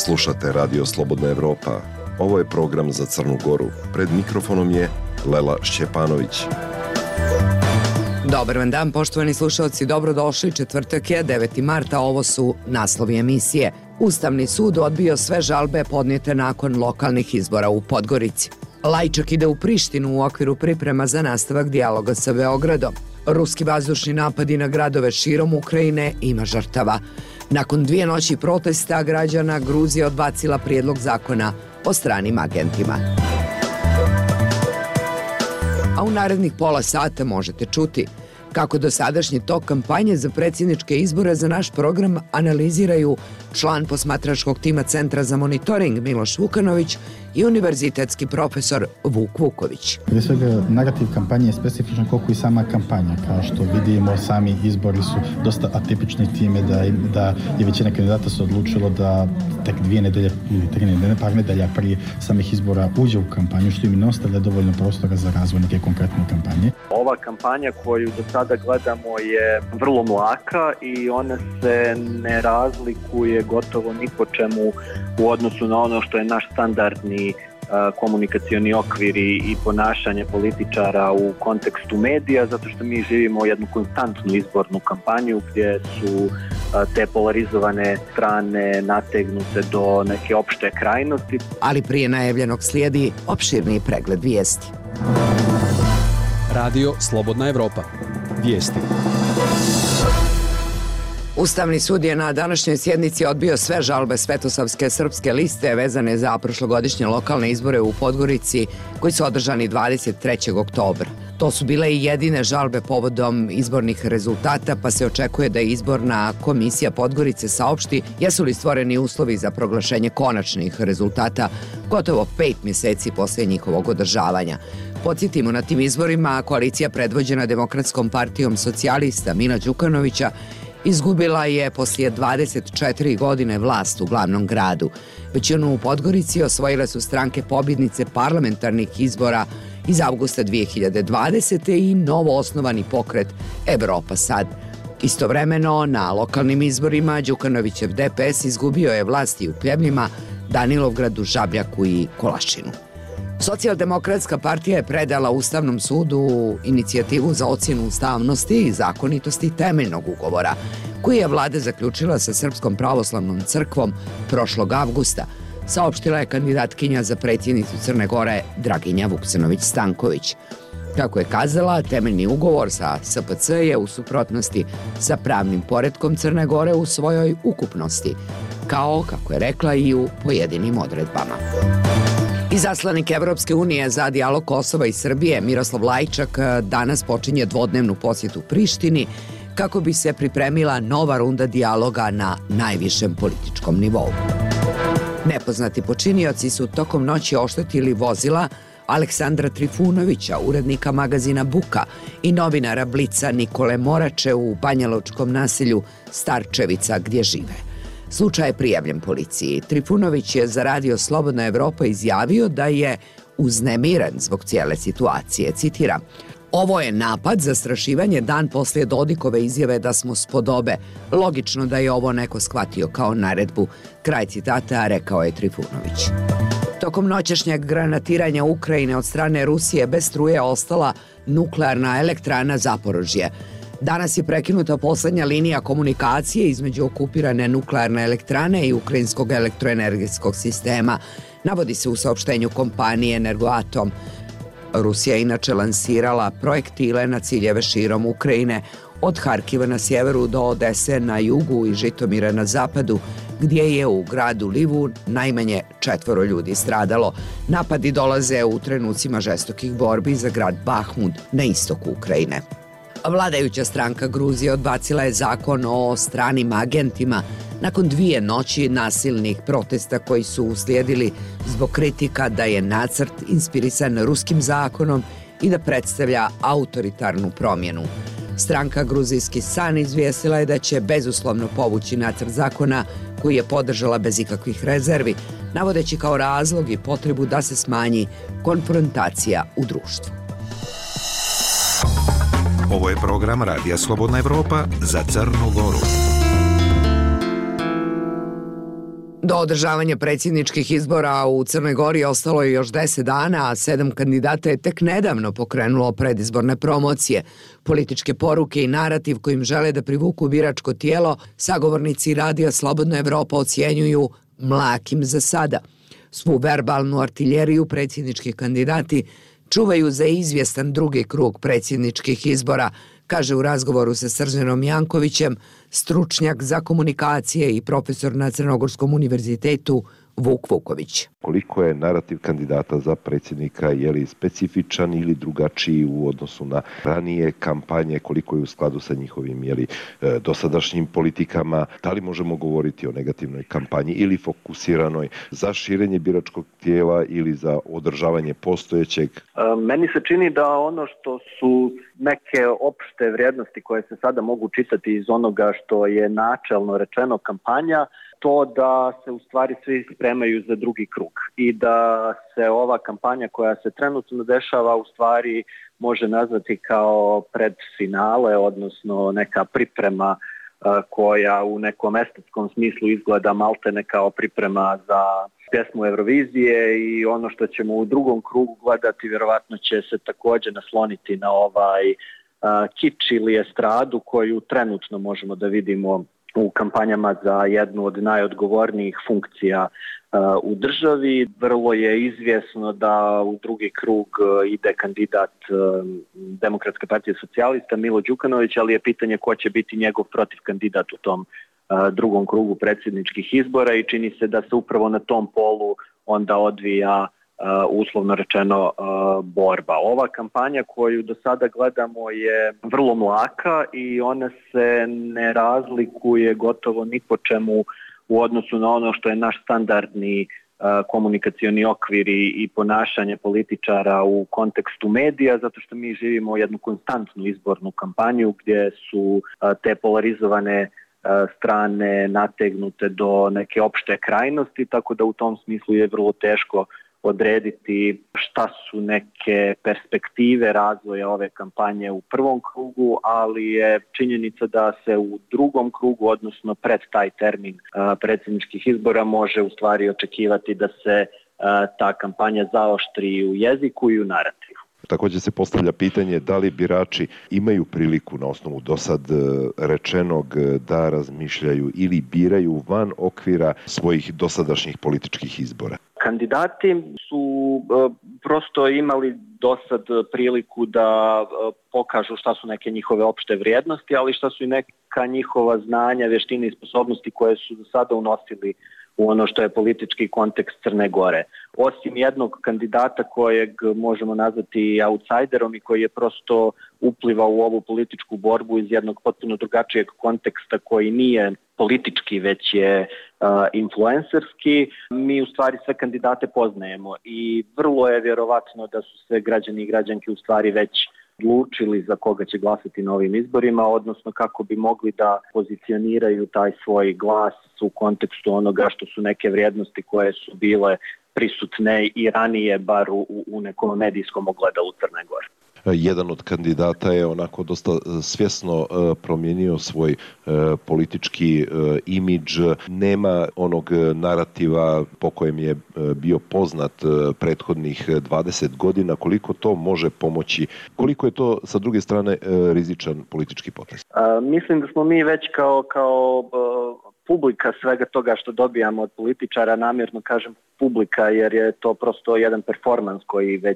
Slušate Radio Slobodna Evropa. Ovo je program za Crnu Goru. Pred mikrofonom je Lela Šćepanović. Dobar vam dan, poštovani slušalci, dobrodošli. Četvrtak je 9. marta, ovo su naslovi emisije. Ustavni sud odbio sve žalbe podnijete nakon lokalnih izbora u Podgorici. Lajčak ide u Prištinu u okviru priprema za nastavak dijaloga sa Beogradom. Ruski vazdušni napadi na gradove širom Ukrajine, ima žrtava. Nakon 2 noći protesta građana, Gruzija odbacila prijedlog zakona o stranim agentima. A u narednih pola sata možete čuti kako dosadašnji tok kampanje za predsjedničke izbore za naš program analiziraju član posmatračkog tima Centra za monitoring Miloš Vukanović i univerzitetski profesor Vuk Vuković. Prije svega, narativ kampanje je specifičan koliko i sama kampanja. Kao što vidimo, sami izbori su dosta atipični time da je većina kandidata se odlučilo da tek 2 nedelje ili 3 nedelje, par nedelja prije samih izbora uđe u kampanju, što im ne ostavlja dovoljno prostora za razvoj neke konkretne kampanje. Ova kampanja koju do sada gledamo je vrlo mlaka i ona se ne razlikuje gotovo ni po čemu u odnosu na ono što je naš standardni komunikacioni okvir i ponašanje političara u kontekstu medija, zato što mi živimo jednu konstantnu izbornu kampanju gdje su te polarizovane strane nategnute do neke opšte krajnosti. Ali prije najavljenog slijedi opširni pregled vijesti. Radio Slobodna Evropa. Vijesti. Ustavni sud je na današnjoj sjednici odbio sve žalbe Svetosavske srpske liste vezane za prošlogodišnje lokalne izbore u Podgorici koji su održani 23. oktobra. To su bile i jedine žalbe povodom izbornih rezultata, pa se očekuje da izborna komisija Podgorice saopšti jesu li stvoreni uslovi za proglašenje konačnih rezultata gotovo 5 mjeseci poslije njihovog održavanja. Podsjetimo, na tim izborima koalicija predvođena Demokratskom partijom socijalista Mila Đukanovića izgubila je poslije 24 godine vlast u glavnom gradu. Većinu u Podgorici osvojile su stranke pobjednice parlamentarnih izbora iz avgusta 2020. i novo osnovani pokret Evropa sad. Istovremeno, na lokalnim izborima Đukanovićev DPS izgubio je vlasti u Pljevljima, Danilovgradu, Žabljaku i Kolašinu. Socijaldemokratska partija je predala Ustavnom sudu inicijativu za ocjenu ustavnosti i zakonitosti temeljnog ugovora, koji je vlada zaključila sa Srpskom pravoslavnom crkvom prošlog avgusta, saopštila je kandidatkinja za predsjednicu Crne Gore Draginja Vuksanović-Stanković. Kako je kazala, temeljni ugovor sa SPC je u suprotnosti sa pravnim poretkom Crne Gore u svojoj ukupnosti, kao, kako je rekla, i u pojedinim odredbama. Izaslanik Evropske unije za dijalog Kosova i Srbije Miroslav Lajčak danas počinje dvodnevnu posjetu Prištini kako bi se pripremila nova runda dijaloga na najvišem političkom nivou. Nepoznati počinioci su tokom noći oštetili vozila Aleksandra Trifunovića, urednika magazina Buka, i novinara Blica Nikole Morače u banjalučkom naselju Starčevica gdje žive. Slučaj je prijavljen policiji. Trifunović je za Radio Slobodna Evropa izjavio da je uznemiren zbog cijele situacije. Citiram: "Ovo je napad, zastrašivanje dan poslije Dodikove izjave da smo spodobe. Logično da je ovo neko shvatio kao naredbu." Kraj citata, rekao je Trifunović. Tokom noćašnjeg granatiranja Ukrajine od strane Rusije bez struje ostala nuklearna elektrana Zaporožje. Danas je prekinuta posljednja linija komunikacije između okupirane nuklearne elektrane i ukrajinskog elektroenergetskog sistema, navodi se u saopštenju kompanije Energoatom. Rusija je inače lansirala projektile na ciljeve širom Ukrajine, od Harkiva na sjeveru do Odese na jugu i Žitomira na zapadu, gdje je u gradu Livu najmanje 4 ljudi stradalo. Napadi dolaze u trenucima žestokih borbi za grad Bahmut na istoku Ukrajine. Vladajuća stranka Gruzije odbacila je zakon o stranim agentima nakon 2 noći nasilnih protesta koji su uslijedili zbog kritika da je nacrt inspirisan ruskim zakonom i da predstavlja autoritarnu promjenu. Stranka Gruzijski san izvijestila je da će bezuslovno povući nacrt zakona koji je podržala bez ikakvih rezervi, navodeći kao razlog i potrebu da se smanji konfrontacija u društvu. Ovo je program Radija Slobodna Evropa za Crnu Goru. Do održavanja predsjedničkih izbora u Crnoj Gori ostalo je još 10 dana, a 7 kandidata je tek nedavno pokrenulo predizborne promocije. Političke poruke i narativ kojim žele da privuku biračko tijelo, sagovornici Radija Slobodna Evropa ocjenjuju mlakim za sada. Svu verbalnu artiljeriju predsjednički kandidati čuvaju za izvjestan drugi krug predsjedničkih izbora, kaže u razgovoru sa Srđanom Jankovićem stručnjak za komunikacije i profesor na Crnogorskom univerzitetu Vuk Vuković. Koliko je narativ kandidata za predsjednika, je li specifičan ili drugačiji u odnosu na ranije kampanje, koliko je u skladu sa njihovim dosadašnjim politikama, da li možemo govoriti o negativnoj kampanji ili fokusiranoj za širenje biračkog tijela ili za održavanje postojećeg? Meni se čini da ono što su neke opšte vrijednosti koje se sada mogu čitati iz onoga što je načelno rečeno kampanja, to da se u stvari svi spremaju za drugi krug i da se ova kampanja koja se trenutno dešava u stvari može nazvati kao predfinale, odnosno neka priprema koja u nekom estetskom smislu izgleda maltene kao priprema za pjesmu Eurovizije i ono što ćemo u drugom krugu gledati vjerovatno će se također nasloniti na ovaj kič ili estradu koju trenutno možemo da vidimo u kampanjama za jednu od najodgovornijih funkcija u državi. Vrlo je izvjesno da u drugi krug ide kandidat Demokratske partije socijalista Milo Đukanović, ali je pitanje ko će biti njegov protiv kandidat u tom drugom krugu predsjedničkih izbora i čini se da se upravo na tom polu onda odvija uslovno rečeno borba. Ova kampanja koju do sada gledamo je vrlo mlaka i ona se ne razlikuje gotovo ni po čemu u odnosu na ono što je naš standardni komunikacioni okvir i ponašanje političara u kontekstu medija, zato što mi živimo jednu konstantnu izbornu kampanju gdje su te polarizovane strane nategnute do neke opšte krajnosti, tako da u tom smislu je vrlo teško odrediti šta su neke perspektive razvoja ove kampanje u prvom krugu, ali je činjenica da se u drugom krugu, odnosno pred taj termin predsjedničkih izbora, može u stvari očekivati da se ta kampanja zaoštri u jeziku i u narativu. Također se postavlja pitanje da li birači imaju priliku na osnovu dosad rečenog da razmišljaju ili biraju van okvira svojih dosadašnjih političkih izbora. Kandidati su prosto imali dosad priliku da pokažu šta su neke njihove opšte vrijednosti, ali šta su i neka njihova znanja, vještine i sposobnosti koje su do sada unosili u ono što je politički kontekst Crne Gore. Osim jednog kandidata kojeg možemo nazvati outsiderom i koji je prosto uplivao u ovu političku borbu iz jednog potpuno drugačijeg konteksta koji nije politički, već je influencerski, mi u stvari sve kandidate poznajemo i vrlo je vjerovatno da su se građani i građanke u stvari već odlučili za koga će glasati na ovim izborima, odnosno kako bi mogli da pozicioniraju taj svoj glas u kontekstu onoga što su neke vrijednosti koje su bile prisutne i ranije, bar u nekom medijskom ogledalu Crne Gore. Jedan od kandidata je onako dosta svjesno promijenio svoj politički imidž. Nema onog narativa po kojem je bio poznat prethodnih 20 godina. Koliko to može pomoći? Koliko je to sa druge strane rizičan politički potez? Mislim da smo mi već kao publika svega toga što dobijamo od političara, namjerno kažem publika jer je to prosto jedan performans koji već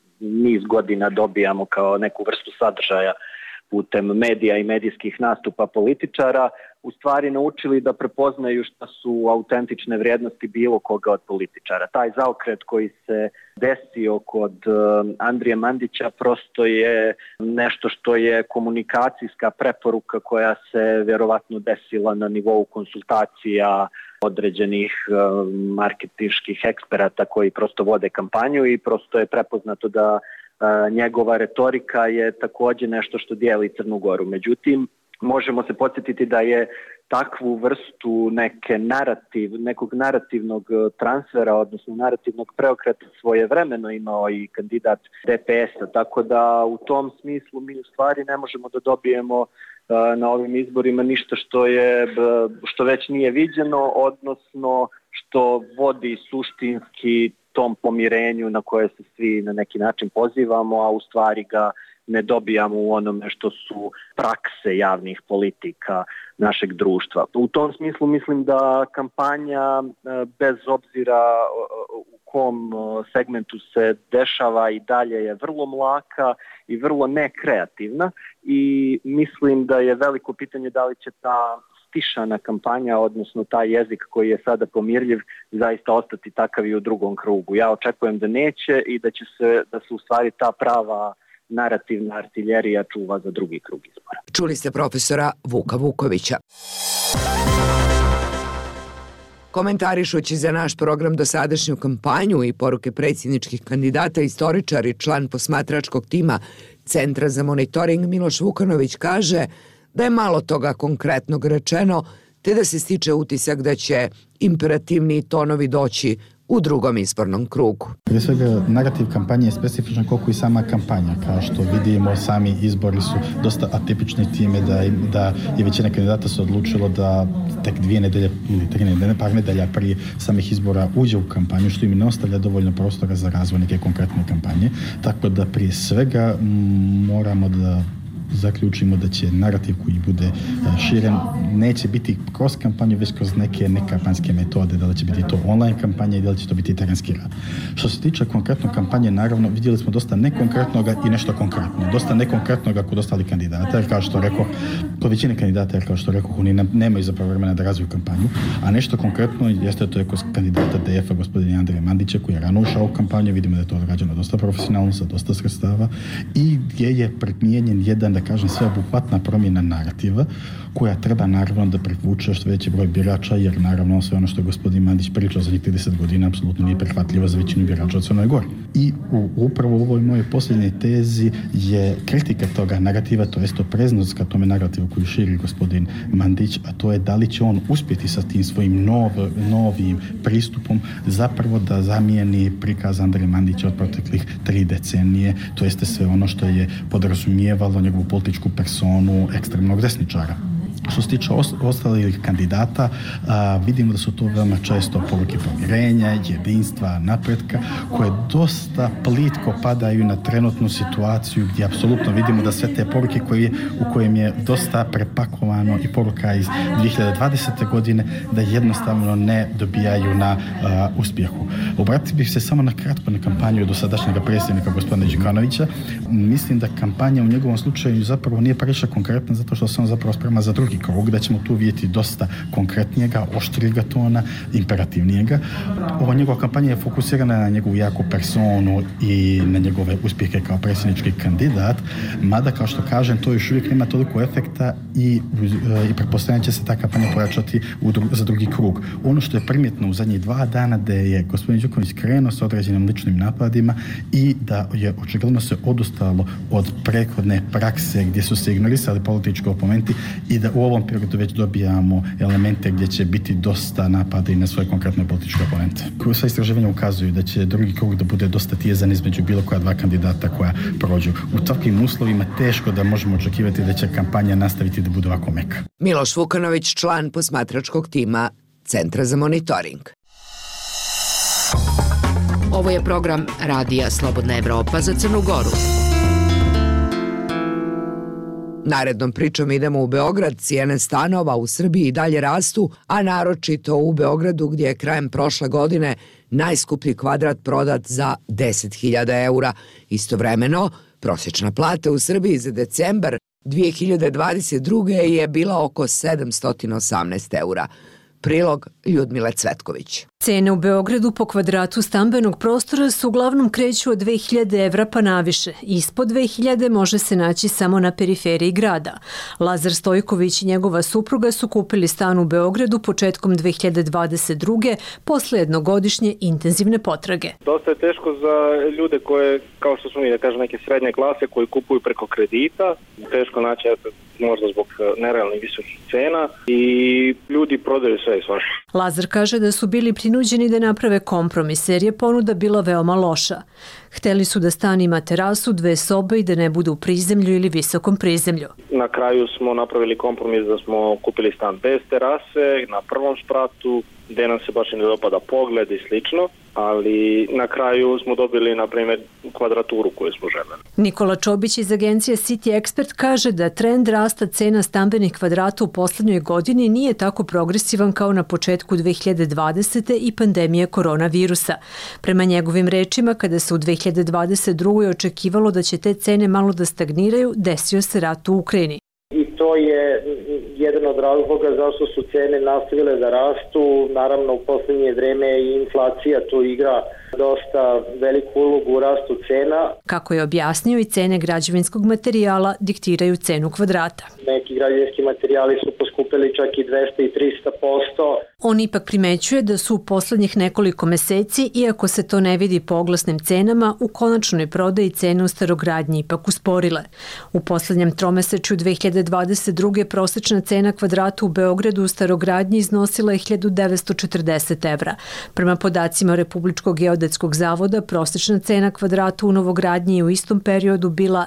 niz godina dobijamo kao neku vrstu sadržaja putem medija i medijskih nastupa političara, u stvari naučili da prepoznaju šta su autentične vrijednosti bilo koga od političara. Taj zaokret koji se desio kod Andrije Mandića prosto je nešto što je komunikacijska preporuka koja se vjerovatno desila na nivou konsultacija određenih marketinških eksperata koji prosto vode kampanju i prosto je prepoznato da njegova retorika je također nešto što dijeli Crnu Goru. Međutim, možemo se podsjetiti da je takvu vrstu nekog narativnog transfera, odnosno narativnog preokreta svojevremeno imao i kandidat DPS-a, tako da u tom smislu mi u stvari ne možemo da dobijemo na ovim izborima ništa što već nije viđeno, odnosno što vodi suštinski tom pomirenju na koje se svi na neki način pozivamo, a u stvari ga ne dobijamo u onome što su prakse javnih politika našeg društva. U tom smislu mislim da kampanja, bez obzira u kom segmentu se dešava, i dalje je vrlo mlaka i vrlo nekreativna, i mislim da je veliko pitanje da li će ta stišana kampanja, odnosno taj jezik koji je sada pomirljiv, zaista ostati takav i u drugom krugu. Ja očekujem da neće i da se u stvari ta prava narativna artiljerija čuva za drugi krug izbora. Čuli ste profesora Vuka Vukovića. Komentarišući za naš program dosadašnju kampanju i poruke predsjedničkih kandidata, istoričar i član posmatračkog tima Centra za monitoring Miloš Vukanović kaže da je malo toga konkretnog rečeno, te da se stiče utisak da će imperativni tonovi doći u drugom izbornom krugu. Prije svega, narativ kampanje je specifičan koliko i sama kampanja. Kao što vidimo, sami izbori su dosta atipični time da je većina kandidata se odlučilo da tek 2 nedelje ili 3 nedelje, par nedelja prije samih izbora uđe u kampanju, što im ne ostavlja dovoljno prostora za razvoj neke konkretne kampanje. Tako da prije svega moramo da zaključimo da će narativ koji bude širen neće biti kroz kampanju, već kroz neke nekampanjske metode, da li će biti to online kampanja i da li će to biti terenski rad. Što se tiče konkretno kampanje, naravno vidjeli smo dosta nekonkretnoga i nešto konkretno. Dosta nekonkretnoga kod ostalih kandidata, jer kao što rekao, kod većine kandidata, jer kao što rekao, oni nemaju zapravo vremena da razviju kampanju, a nešto konkretno jeste to je kod kandidata DF-a gospodina Andreja Mandića, koji je rano ušao u kampanju, vidimo da je to odrađeno dosta profesionalno, sa dosta sredstava, i gdje je primijenjen jedan, da kažem, sveobuhvatna promjena narativa koja treba naravno da privuče što veći broj birača, jer naravno sve ono što je gospodin Mandić pričao za njih 30 godina apsolutno nije prihvatljivo za većinu birača od Crnoj Gori. I upravo u ovoj mojoj posljednjoj tezi je kritika toga narativa, to jest opreznost ka tome narativu koji širi gospodin Mandić, a to je da li će on uspjeti sa tim svojim novim pristupom zapravo da zamijeni prikaz Andreja Mandića od proteklih 3 decenije, to jeste sve ono što je podrazumijevalo njegovu političku personu ekstremnog desničara. Što se tiče ostalih kandidata, vidimo da su to veoma često poruke pomirenja, jedinstva, napretka, koje dosta plitko padaju na trenutnu situaciju gdje apsolutno vidimo da sve te poruke u kojem je dosta prepakovano i poruka iz 2020. godine da jednostavno ne dobijaju na uspjehu. Obratio bih se samo na kratko na kampanju dosadašnjeg predsjednika gospodina Đukanovića. Mislim da kampanja u njegovom slučaju zapravo nije previše konkretna zato što se on zapravo sprema za drugi krug, da ćemo tu vidjeti dosta konkretnijega, oštrijega tona, imperativnijega. Ova njegova kampanja je fokusirana na njegovu jaku personu i na njegove uspjehe kao predsjednički kandidat, mada kao što kažem, to još uvijek nema toliko efekta i pretpostavljam će se ta kampanja pojačati za drugi krug. Ono što je primjetno u zadnjih 2 dana da je gospodin Đukanović krenuo s određenim ličnim napadima i da je očigledno se odustalo od prethodne prakse gdje su se ignorisali politički oponenti i da u ovom periodu već dobijamo elemente gdje će biti dosta napada i na svoje konkretne političke oponente. Sva istraživanja ukazuju da će drugi krug da bude dosta tijezan između bilo koja 2 kandidata koja prođu. U takvim uslovima teško da možemo očekivati da će kampanja nastaviti da bude ovako meka. Miloš Vukanović, član posmatračkog tima Centra za monitoring. Ovo je program Radija Slobodna Evropa za Crnu Goru. Narednom pričom idemo u Beograd. Cijene stanova u Srbiji i dalje rastu, a naročito u Beogradu gdje je krajem prošle godine najskuplji kvadrat prodat za 10.000 eura. Istovremeno, prosječna plata u Srbiji za decembar 2022. je bila oko 718 eura. Prilog Ljudmile Cvetković. Cene u Beogradu po kvadratu stambenog prostora su uglavnom kreću od 2.000 evra pa naviše. Ispod 2.000 može se naći samo na periferiji grada. Lazar Stojković i njegova supruga su kupili stan u Beogradu početkom 2022. posle jednogodišnje intenzivne potrage. Dosta je teško za ljude koje, kao što smo mi da kažem, neke srednje klase koji kupuju preko kredita. Teško naći, možda zbog nerealnih visokih cena, i ljudi prodaju sve i svašta. Lazar kaže da su bili prinuđeni da naprave kompromis jer je ponuda bila veoma loša. Hteli su da stan ima terasu, 2 sobe i da ne bude u prizemlju ili visokom prizemlju. Na kraju smo napravili kompromis da smo kupili stan bez terase, na prvom spratu, gde nam se baš ne dopada pogled i slično, ali na kraju smo dobili, na primjer, kvadraturu koju smo želeli. Nikola Čobić iz agencije City Expert kaže da trend rasta cena stambenih kvadrata u poslednjoj godini nije tako progresivan kao na početku 2020. i pandemije koronavirusa. Prema njegovim rečima, kada se u 2022. očekivalo da će te cene malo da stagniraju, desio se rat u Ukrajini. I to je jedan od razloga zašto su cene nastavile da rastu. Naravno, u poslednje vreme i inflacija tu igra dosta veliku ulogu u rastu cena. Kako je objasnio, i cene građevinskog materijala diktiraju cenu kvadrata. Neki građevinski materijali su poskupili čak i 200 i 300%. On ipak primećuje da su u poslednjih nekoliko meseci, iako se to ne vidi po oglasnim cenama, u konačnoj prodaji cene u starogradnji ipak usporile. U poslednjem tromesečju 2022. prosečna cena kvadrata u Beogradu u starogradnji iznosila je 1940 evra. Prema podacima Republičkog geodetskog zavoda, prosečna cena kvadrata u novogradnji je u istom periodu bila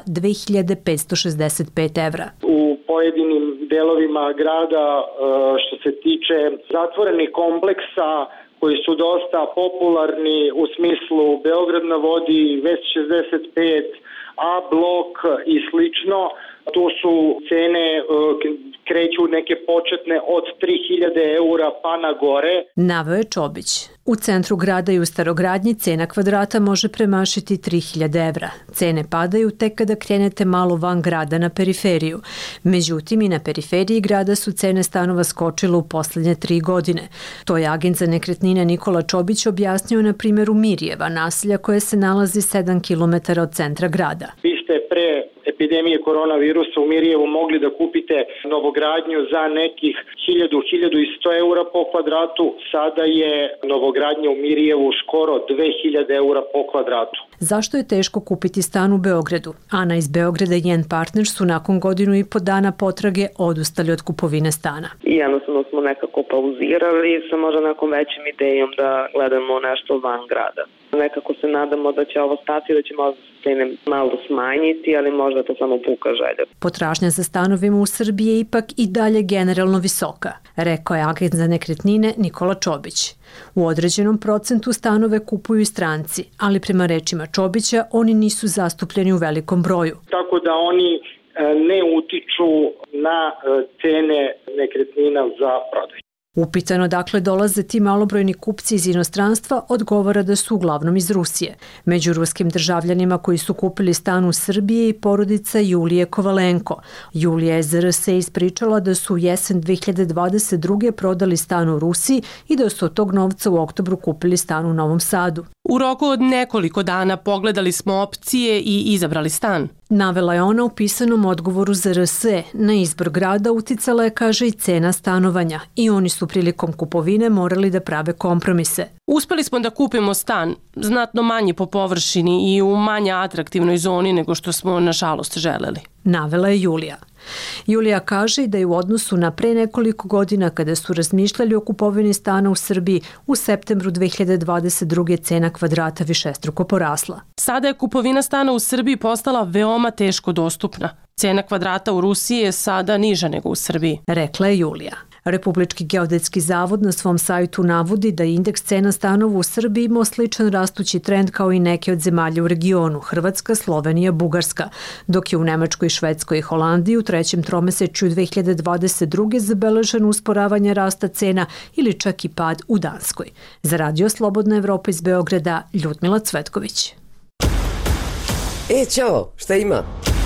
2565 evra. U pojedinim delovima grada, što se tiče zatvorenih kompleksa koji su dosta popularni u smislu Beograd na vodi, Vest 65, A blok i slično, tu su cene kreću neke početne od 3000 eura pa na gore. Naveo je Čobić. U centru grada i u starogradnji cena kvadrata može premašiti 3000 evra. Cene padaju tek kada krenete malo van grada na periferiju. Međutim, i na periferiji grada su cene stanova skočile u poslednje 3 godine. To je agent za nekretnine Nikola Čobić objasnio na primjeru Mirjeva, naselja koje se nalazi 7 km od centra grada. Vi ste pre epidemije koronavirusa u Mirjevu mogli da kupite novogradnju za nekih 1000-1100 eura po kvadratu, sada je novogradnja u Mirjevu skoro 2000 eura po kvadratu. Zašto je teško kupiti stan u Beogradu? Ana iz Beograda i njen partner su nakon 1,5 dana potrage odustali od kupovine stana. I jednostavno smo nekako pauzirali sa možda nekom većim idejom da gledamo nešto van grada. Nekako se nadamo da će ovo stati, da će možda cene malo smanjiti, ali možda to samo puka želja. Potražnja za stanovima u Srbiji je ipak i dalje generalno visoka, rekao je agent za nekretnine Nikola Čobić. U određenom procentu stanove kupuju i stranci, ali prema rečima Čobića oni nisu zastupljeni u velikom broju. Tako da oni ne utiču na cene nekretnina za prodaju. Upitano dakle dolaze ti malobrojni kupci iz inostranstva, odgovara da su uglavnom iz Rusije. Među ruskim državljanima koji su kupili stan u Srbiji je i porodica Julije Kovalenko. Julija je za RS ispričala da su u jesen 2022. prodali stan u Rusiji i da su od tog novca u oktobru kupili stan u Novom Sadu. U roku od nekoliko dana pogledali smo opcije i izabrali stan. Navela je ona u pisanom odgovoru za RS. Na izbor grada uticala je, kaže, i cena stanovanja i oni su prilikom kupovine morali da prave kompromise. Uspeli smo da kupimo stan, znatno manji po površini i u manje atraktivnoj zoni nego što smo nažalost želeli. Navela je Julija. Julija kaže da je u odnosu na pre nekoliko godina kada su razmišljali o kupovini stana u Srbiji, u septembru 2022. cena kvadrata višestruko porasla. Sada je kupovina stana u Srbiji postala veoma teško dostupna. Cena kvadrata u Rusiji je sada niža nego u Srbiji, rekla je Julija. Republički geodetski zavod na svom sajtu navodi da je indeks cena stanova u Srbiji imao sličan rastući trend kao i neke od zemalja u regionu, Hrvatska, Slovenija, Bugarska, dok je u Nemačkoj, Švedskoj i Holandiji u trećem tromesečju 2022. zabeleženo usporavanje rasta cena ili čak i pad u Danskoj. Za Radio Slobodna Evropa iz Beograda, Ljudmila Cvetković. Ćao, šta ima?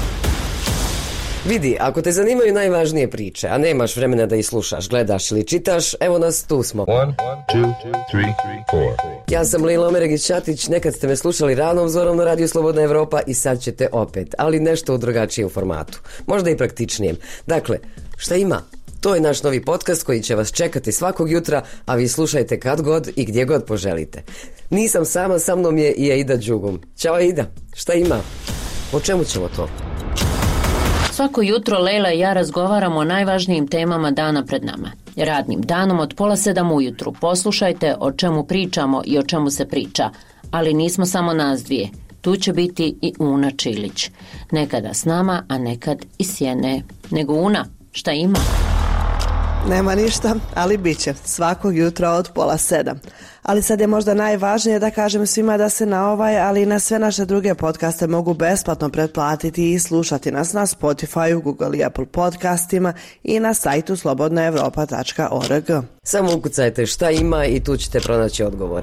Vidi, ako te zanimaju najvažnije priče, a nemaš vremena da ih slušaš, gledaš ili čitaš, evo nas, tu smo. 1, 2, 3, 4. Ja sam Lila Omeregić-Ćatić, nekad ste me slušali ranom zorom na Radio Slobodna Evropa i sad ćete opet, ali nešto u drugačijem formatu, možda i praktičnijem. Dakle, šta ima? To je naš novi podcast koji će vas čekati svakog jutra, a vi slušajte kad god i gdje god poželite. Nisam sama, sa mnom je i Aida Đugum. Ćao Aida, šta ima? O čemu ćemo to? Svako jutro Lejla i ja razgovaramo o najvažnijim temama dana pred nama. Radnim danom od 6:30 ujutru poslušajte o čemu pričamo i o čemu se priča. Ali nismo samo nas dvije. Tu će biti i Una Čilić. Nekada s nama, a nekad i sjene. Nego Una, šta ima? Nema ništa, ali bit će svakog jutra od 6:30. Ali sad je možda najvažnije da kažem svima da se na ovaj, ali i na sve naše druge podcaste mogu besplatno pretplatiti i slušati nas na Spotify, Google i Apple podcastima i na sajtu slobodnaevropa.org. Samo ukucajte šta ima i tu ćete pronaći odgovore.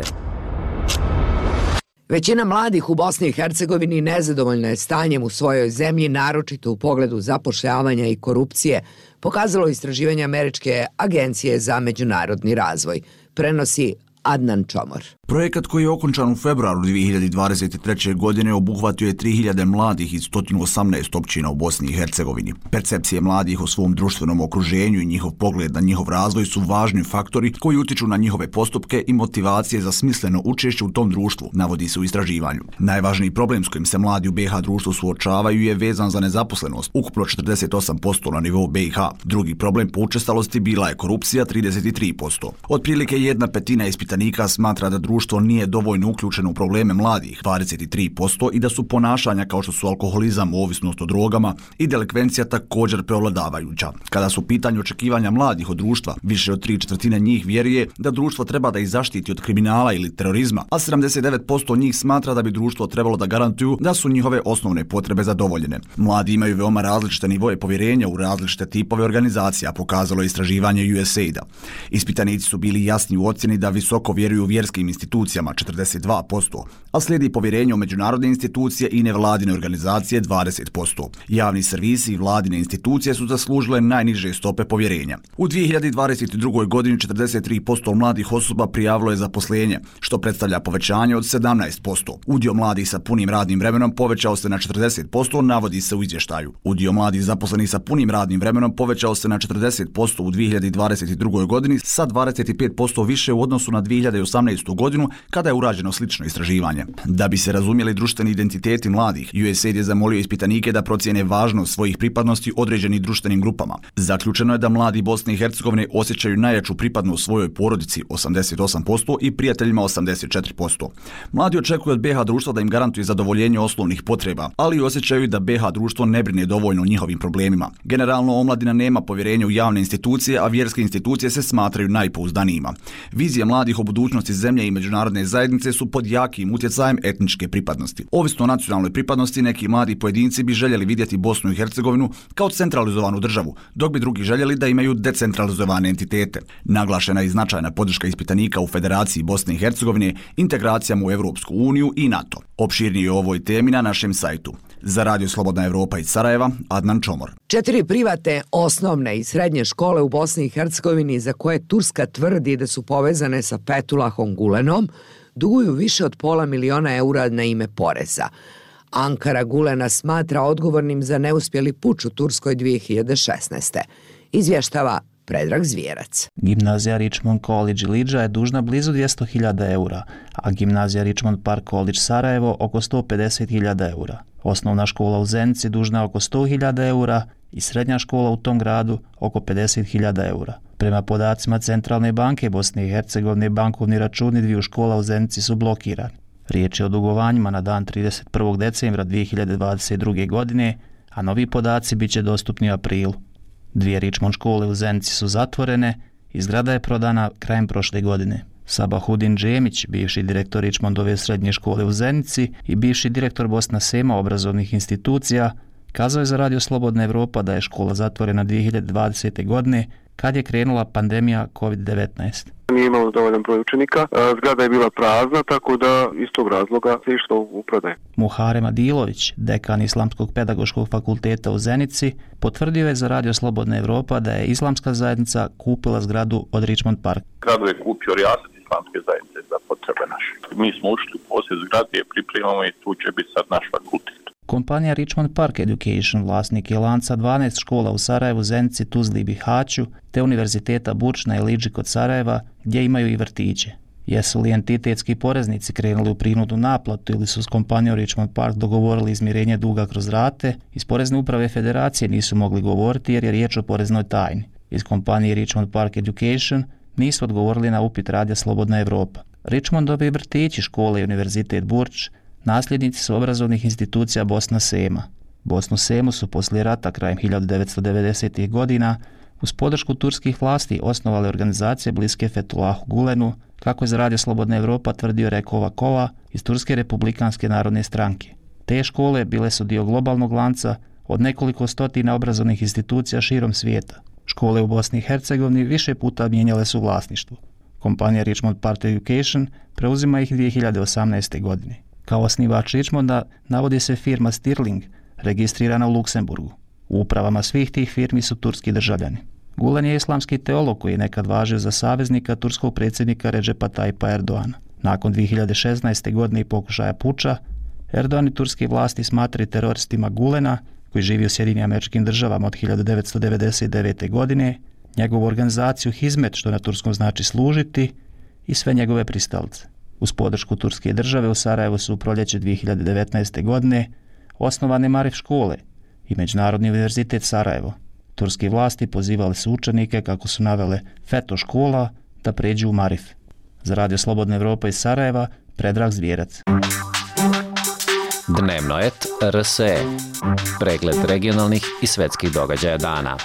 Većina mladih u Bosni i Hercegovini nezadovoljna je stanjem u svojoj zemlji, naročito u pogledu zapošljavanja i korupcije, pokazalo istraživanje Američke agencije za međunarodni razvoj. Prenosi Adnan Čomor. Projekat koji je okončan u februaru 2023. godine obuhvatio je 3000 mladih iz 118 općina u Bosni i Hercegovini. Percepcije mladih o svom društvenom okruženju i njihov pogled na njihov razvoj su važni faktori koji utiču na njihove postupke i motivacije za smisleno učešće u tom društvu, navodi se u istraživanju. Najvažniji problem s kojim se mladi u BiH društvu suočavaju je vezan za nezaposlenost, ukupno 48% na nivou BiH. Drugi problem po učestalosti bila je korupcija, 33%. Otprilike 1/5 ispitanika smatra da društvo nije dovoljno uključeno u probleme mladih, 23%, i da su ponašanja kao što su alkoholizam, ovisnost o drogama i delikvencija također preovladavajuća. Kada su u pitanju očekivanja mladih od društva, više od 3/4 njih vjeruje da društvo treba da ih zaštiti od kriminala ili terorizma, a 79% njih smatra da bi društvo trebalo da garantuju da su njihove osnovne potrebe zadovoljene. Mladi imaju veoma različite nivoje povjerenja u različite tipove organizacija, pokazalo je istraživanje USAID-a. Ispitanici su bili jasni u ocjeni da visoko vjeruju u vjerskim institucijama 42%, a slijedi povjerenje u međunarodne institucije i nevladine organizacije 20%. Javni servisi i vladine institucije su zaslužile najniže stope povjerenja. U 2022. godini 43% mladih osoba prijavilo je zaposlenje, što predstavlja povećanje od 17%. Udio mladih sa punim radnim vremenom povećao se na 40%, navodi se u izvještaju. Udio mladih zaposlenih sa punim radnim vremenom povećao se na 40% u 2022. godini, sa 25% više u odnosu na 2018. godinu kada je urađeno slično istraživanje. Da bi se razumjeli društveni identiteti mladih, USAID je zamolio ispitanike da procijene važnost svojih pripadnosti određenim društvenim grupama. Zaključeno je da mladi Bosne i Hercegovine osjećaju najjaču pripadnost svojoj porodici 88% i prijateljima 84%. Mladi očekuju od BiH društva da im garantuje zadovoljenje osnovnih potreba, ali i osjećaju da BiH društvo ne brine dovoljno o njihovim problemima. Generalno, omladina nema povjerenja u javne institucije, a vjerske institucije se smatraju najpouzdanijima. Vizije mladih o budućnosti zemlje i međunarodne zajednice su pod jakim utjecajem etničke pripadnosti. Ovisno o nacionalnoj pripadnosti, neki mladi pojedinci bi željeli vidjeti Bosnu i Hercegovinu kao centralizovanu državu, dok bi drugi željeli da imaju decentralizovane entitete. Naglašena je i značajna podrška ispitanika u Federaciji Bosne i Hercegovine, integracijama u Europsku uniju i NATO. Opširnije o ovoj temi na našem sajtu. Za Radio Slobodna Evropa iz Sarajeva, Adnan Čomor. 4 privatne osnovne i srednje škole u Bosni i Hercegovini za koje Turska tvrdi da su povezane sa Fethullahom Gulenom duguju više od $500.000 na ime poreza. Ankara Gulena smatra odgovornim za neuspjeli puč u Turskoj 2016. Izvještava Predrag Zvijerac. Gimnazija Richmond College Ilidža je dužna blizu €200.000, a gimnazija Richmond Park College Sarajevo oko €150.000. Osnovna škola u Zenici dužna oko €100.000 i srednja škola u tom gradu oko €50.000. Prema podacima Centralne banke Bosne i Hercegovine, bankovni računi dviju škola u Zenici su blokirani. Riječ je o dugovanjima na dan 31. decembra 2022. godine, a novi podaci bit će dostupni u aprilu. 2 Richmond škole u Zenici su zatvorene i zgrada je prodana krajem prošle godine. Sabahudin Džemić, bivši direktor Richmondove srednje škole u Zenici i bivši direktor Bosna Sema obrazovnih institucija, kazao je za Radio Slobodna Evropa da je škola zatvorena 2020. godine kad je krenula pandemija COVID-19. Nije imalo dovoljan broj učenika, zgrada je bila prazna, tako da iz tog razloga se išlo u prodaju. Muharem Adilović, dekan Islamskog pedagoškog fakulteta u Zenici, potvrdio je za Radio Slobodna Evropa da je islamska zajednica kupila zgradu od Richmond Park. Zgradu je kupio Rijasat islamske zajednice za potrebe naše. Mi smo ušli u posjed zgrade, pripremamo i tu će biti sad naš fakultet. Kompanija Richmond Park Education vlasnik je lanca 12 škola u Sarajevu, Zenici, Tuzli i Bihaću, te Univerziteta Burč na Ilidži kod Sarajeva, gdje imaju i vrtiće. Jesu li entitetski poreznici krenuli u prinudnu naplatu ili su s kompanijom Richmond Park dogovorili izmirenje duga kroz rate, iz Porezne uprave Federacije nisu mogli govoriti jer je riječ o poreznoj tajni. Iz kompanije Richmond Park Education nisu odgovorili na upit Radija Slobodna Evropa. Richmondovi vrtići, škole i Univerzitet Burč nasljednici su obrazovnih institucija Bosna Sema. Bosnu Semu su poslije rata krajem 1990. godina uz podršku turskih vlasti osnovale organizacije bliske Fethulahu Gulenu, kako je za Radio Slobodna Evropa tvrdio Reko Vakova iz Turske republikanske narodne stranke. Te škole bile su dio globalnog lanca od nekoliko stotina obrazovnih institucija širom svijeta. Škole u Bosni i Hercegovini više puta mijenjale su vlasništvo. Kompanija Richmond Park Education preuzima ih 2018. godine. Kao osnivač Richmonda navodi se firma Stirling, registrirana u Luksemburgu. U upravama svih tih firmi su turski državljani. Gulen je islamski teolog koji je nekad važio za saveznika turskog predsjednika Recepa Tayyipa Erdoana. Nakon 2016. godine i pokušaja puča, Erdogan i turski vlasti smatraju teroristima Gulena, koji živi u Sjedinjenim Američkim Državama od 1999. godine, njegovu organizaciju Hizmet, što na turskom znači služiti, i sve njegove pristalice. Uz podršku turske države u Sarajevu su u proljeće 2019. godine osnovane Marif škole i Međunarodni univerzitet Sarajevo. Turski vlasti pozivali su učenike, kako su navele Feto škola, da pređu u Marif. Za Radio Slobodna Evropa iz Sarajeva, Predrag Zvijerac. Dnevno et RSE. Pregled regionalnih i svetskih događaja dana.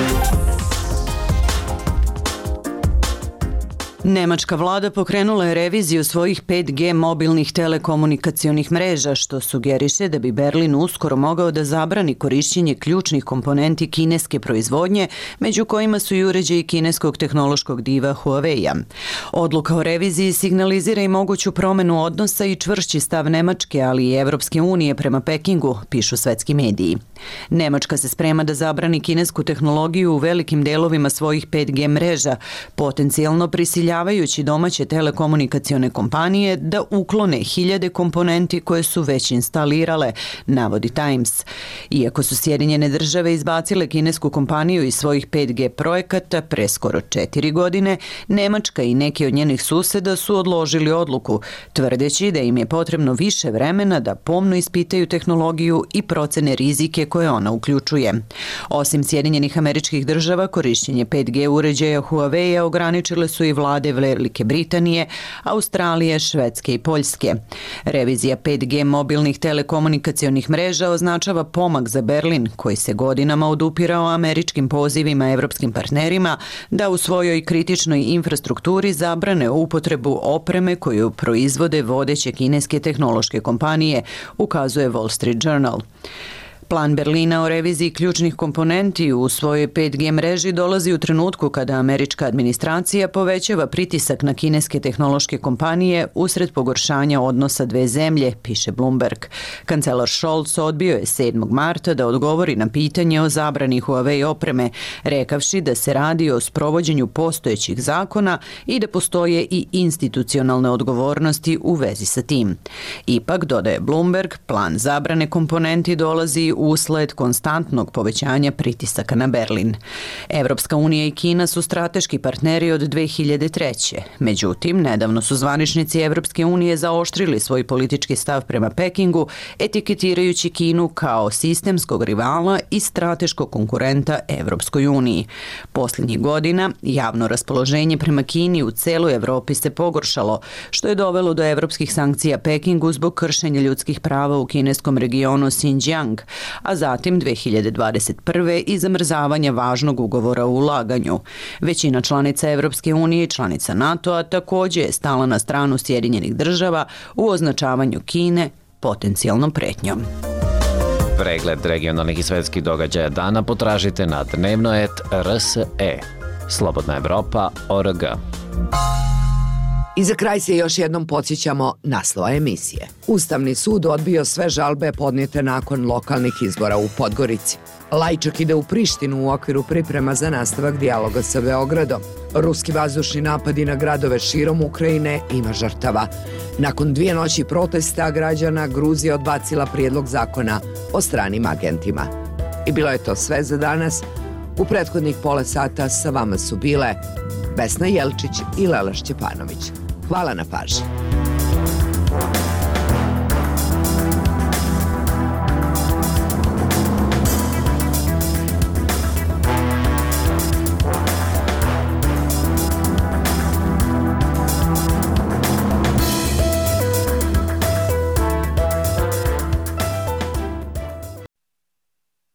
Nemačka vlada pokrenula je reviziju svojih 5G mobilnih telekomunikacionih mreža, što sugeriše da bi Berlin uskoro mogao da zabrani korišćenje ključnih komponenti kineske proizvodnje, među kojima su i uređaji kineskog tehnološkog diva Huawei-a. Odluka o reviziji signalizira i moguću promenu odnosa i čvršći stav Nemačke, ali i Evropske unije prema Pekingu, pišu svetski mediji. Nemačka se sprema da zabrani kinesku tehnologiju u velikim delovima svojih 5G mreža, potencijalno prisiljavajući domaće telekomunikacione kompanije da uklone hiljade komponenti koje su već instalirale, navodi Times. Iako su Sjedinjene Države izbacile kinesku kompaniju iz svojih 5G projekata pre skoro 4 godine, Nemačka i neki od njenih suseda su odložili odluku, tvrdeći da im je potrebno više vremena da pomno ispitaju tehnologiju i procene rizike koje ona uključuje. Osim Sjedinjenih Američkih Država, korišćenje 5G uređaja Huawei-a ograničile su i vlade Velike Britanije, Australije, Švedske i Poljske. Revizija 5G mobilnih telekomunikacionih mreža označava pomak za Berlin, koji se godinama odupirao američkim pozivima evropskim partnerima da u svojoj kritičnoj infrastrukturi zabrane upotrebu opreme koju proizvode vodeće kineske tehnološke kompanije, ukazuje Wall Street Journal. Plan Berlina o reviziji ključnih komponenti u svojoj 5G mreži dolazi u trenutku kada američka administracija povećava pritisak na kineske tehnološke kompanije usred pogoršanja odnosa dve zemlje, piše Bloomberg. Kancelar Scholz odbio je 7. marta da odgovori na pitanje o zabrani Huawei opreme, rekavši da se radi o sprovođenju postojećih zakona i da postoje i institucionalne odgovornosti u vezi sa tim. Ipak, dodaje Bloomberg, plan zabrane komponenti dolazi usled konstantnog povećanja pritisaka na Berlin. Evropska unija i Kina su strateški partneri od 2003. Međutim, nedavno su zvaničnici Evropske unije zaoštrili svoj politički stav prema Pekingu, etiketirajući Kinu kao sistemskog rivala i strateškog konkurenta Evropskoj uniji. Posljednjih godina javno raspoloženje prema Kini u celoj Evropi se pogoršalo, što je dovelo do evropskih sankcija Pekingu zbog kršenja ljudskih prava u kineskom regionu Xinjiang, a zatim 2021. i zamrzavanja važnog ugovora o ulaganju. Većina članica Evropske unije i članica NATO-a također je stala na stranu Sjedinjenih Država u označavanju Kine potencijalnom pretnjom. Pregled regionalnih i svetskih događaja dana potražite na dnevnoet.rse. Slobodna Evropa.org. I za kraj se još jednom podsjećamo naslova emisije. Ustavni sud odbio sve žalbe podnijete nakon lokalnih izbora u Podgorici. Lajčak ide u Prištinu u okviru priprema za nastavak dijaloga sa Beogradom. Ruski vazdušni napadi na gradove širom Ukrajine, ima žrtava. Nakon 2 noći protesta građana, Gruzija odbacila prijedlog zakona o stranim agentima. I bilo je to sve za danas. U prethodnih pola sata sa vama su bile Vesna Jelčić i Lela Šćepanović. Hvala na pažnji.